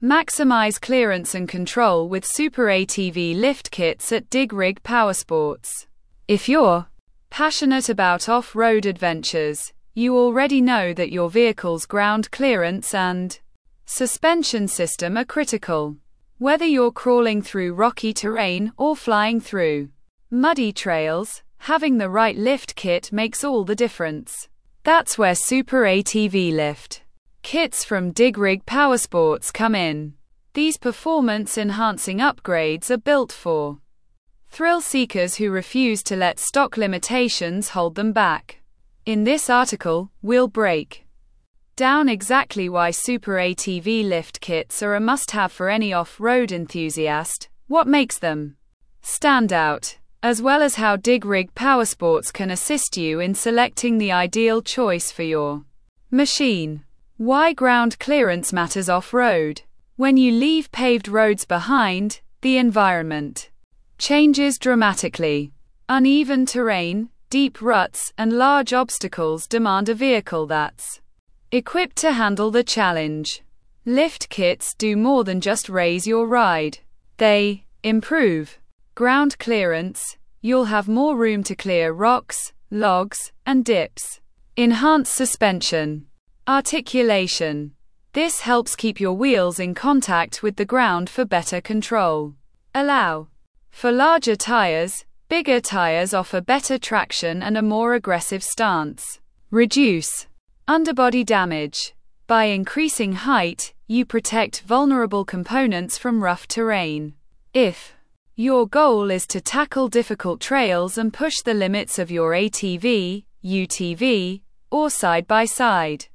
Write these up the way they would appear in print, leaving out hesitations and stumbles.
Maximize clearance and control with Super ATV lift kits at Dig Rig Powersports. If you're passionate about off-road adventures, you already know that your vehicle's ground clearance and suspension system are critical. Whether you're crawling through rocky terrain or flying through muddy trails, having the right lift kit makes all the difference. That's where Super ATV lift kits from Dig Rig Powersports come in. These performance-enhancing upgrades are built for thrill seekers who refuse to let stock limitations hold them back. In this article, we'll break down exactly why Super ATV lift kits are a must-have for any off-road enthusiast, what makes them stand out, as well as how Dig Rig Powersports can assist you in selecting the ideal choice for your machine. Why ground clearance matters off-road. When you leave paved roads behind, the environment changes dramatically. Uneven terrain, deep ruts, and large obstacles demand a vehicle that's equipped to handle the challenge. Lift kits do more than just raise your ride. They improve ground clearance. You'll have more room to clear rocks, logs, and dips. Enhance suspension articulation. This helps keep your wheels in contact with the ground for better control. Allow for larger tires. Bigger tires offer better traction and a more aggressive stance. Reduce underbody damage. By increasing height, you protect vulnerable components from rough terrain. If your goal is to tackle difficult trails and push the limits of your ATV, UTV, or side-by-side,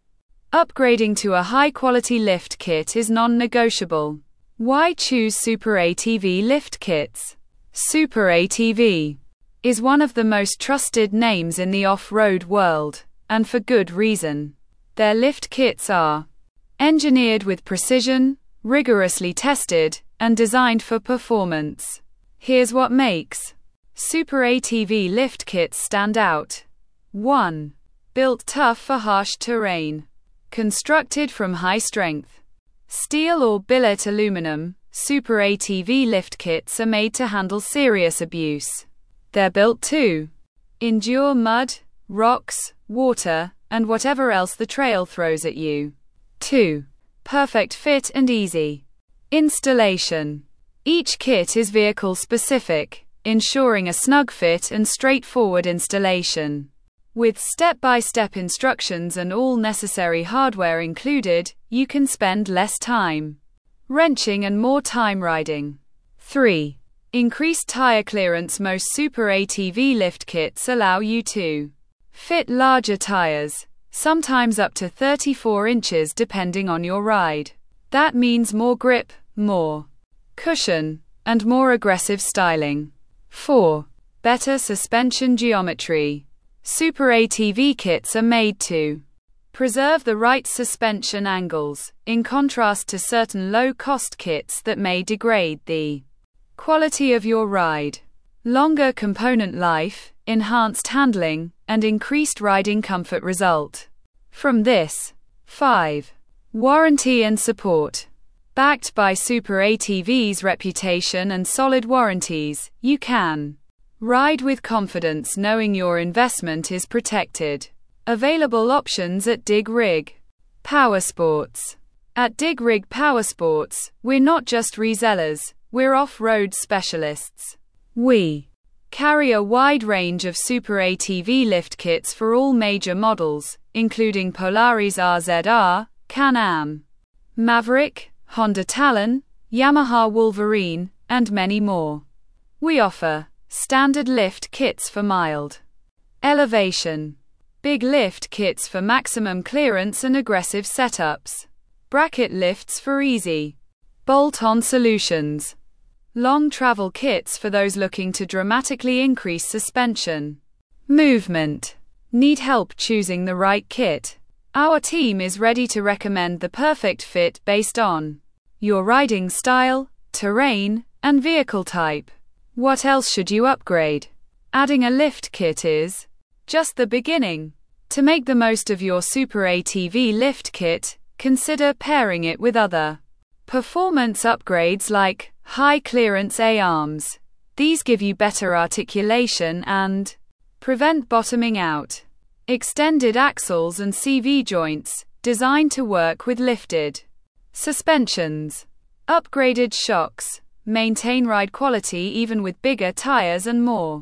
upgrading to a high-quality lift kit is non-negotiable. Why choose Super ATV lift kits? Super ATV is one of the most trusted names in the off-road world, and for good reason. Their lift kits are engineered with precision, rigorously tested, and designed for performance. Here's what makes Super ATV lift kits stand out. 1. Built tough for harsh terrain. Constructed from high-strength steel or billet aluminum, Super ATV lift kits are made to handle serious abuse. They're built to endure mud, rocks, water, and whatever else the trail throws at you. 2. Perfect fit and easy installation. Each kit is vehicle-specific, ensuring a snug fit and straightforward installation. With step-by-step instructions and all necessary hardware included, you can spend less time wrenching and more time riding. 3. Increased tire clearance. Most Super ATV lift kits allow you to fit larger tires, sometimes up to 34 inches depending on your ride. That means more grip, more cushion, and more aggressive styling. 4. Better suspension geometry. Super ATV kits are made to preserve the right suspension angles, in contrast to certain low-cost kits that may degrade the quality of your ride. Longer component life, enhanced handling, and increased riding comfort result from this. 5. Warranty and support. Backed by Super ATV's reputation and solid warranties, you can ride with confidence knowing your investment is protected. Available options at Dig Rig Powersports. At Dig Rig Powersports, we're not just resellers, we're off-road specialists. We carry a wide range of Super ATV lift kits for all major models, including Polaris RZR, Can-Am, Maverick, Honda Talon, Yamaha Wolverine, and many more. We offer standard lift kits for mild elevation, big lift kits for maximum clearance and aggressive setups, bracket lifts for easy bolt-on solutions, long travel kits for those looking to dramatically increase suspension movement. Need help choosing the right kit? Our team is ready to recommend the perfect fit based on your riding style, terrain, and vehicle type. What else should you upgrade? Adding a lift kit is just the beginning. To make the most of your Super ATV lift kit, consider pairing it with other Performance upgrades like high clearance A-arms. These give you better articulation and prevent bottoming out. Extended axles and CV joints, designed to work with lifted suspensions. Upgraded shocks, maintain ride quality even with bigger tires and more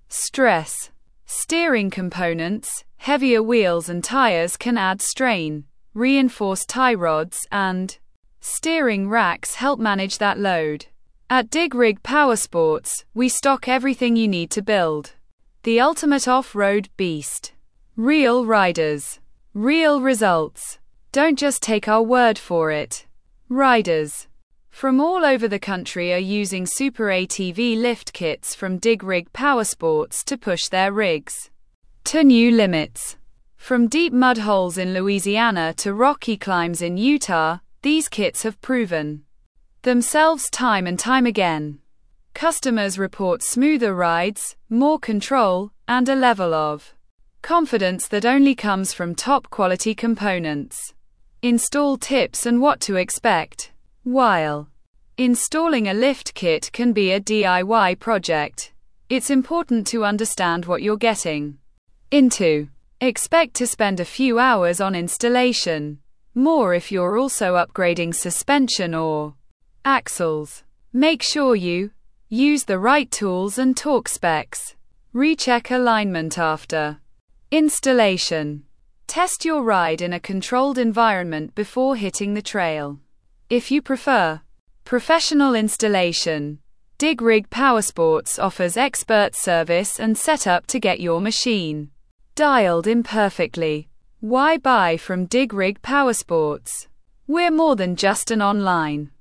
stress. Steering components, heavier wheels and tires can add strain. Reinforced tie rods and steering racks help manage that load. At Dig Rig Powersports, we stock everything you need to build the ultimate off-road beast. Real riders. Real results. Don't just take our word for it. Riders from all over the country are using Super ATV lift kits from Dig Rig Powersports to push their rigs to new limits. From deep mud holes in Louisiana to rocky climbs in Utah, these kits have proven themselves time and time again. Customers report smoother rides, more control, and a level of confidence that only comes from top quality components. Install tips and what to expect. While installing a lift kit can be a DIY project, it's important to understand what you're getting into. Expect to spend a few hours on installation. More if you're also upgrading suspension or axles. Make sure you use the right tools and torque specs. Recheck alignment after installation. Test your ride in a controlled environment before hitting the trail. If you prefer professional installation, Dig Rig Powersports offers expert service and setup to get your machine dialed in perfectly. Why buy from Dig Rig Powersports? We're more than just an online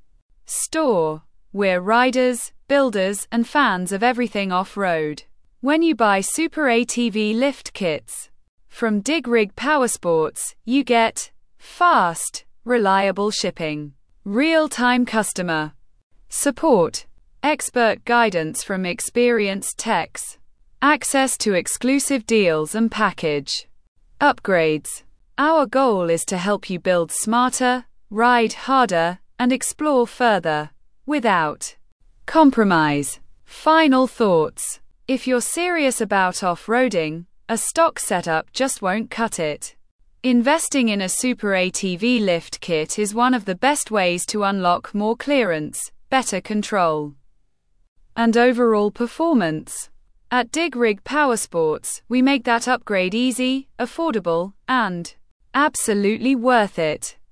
store. We're riders, builders, and fans of everything off-road. When you buy Super ATV lift kits from Dig Rig Powersports, you get fast, reliable shipping, real-time customer support, expert guidance from experienced techs, access to exclusive deals and package upgrades. Our goal is to help you build smarter, ride harder, and explore further without compromise. Final thoughts. If you're serious about off-roading, a stock setup just won't cut it. Investing in a Super ATV lift kit is one of the best ways to unlock more clearance, better control, and overall performance. At Dig Rig Powersports, we make that upgrade easy, affordable, and absolutely worth it.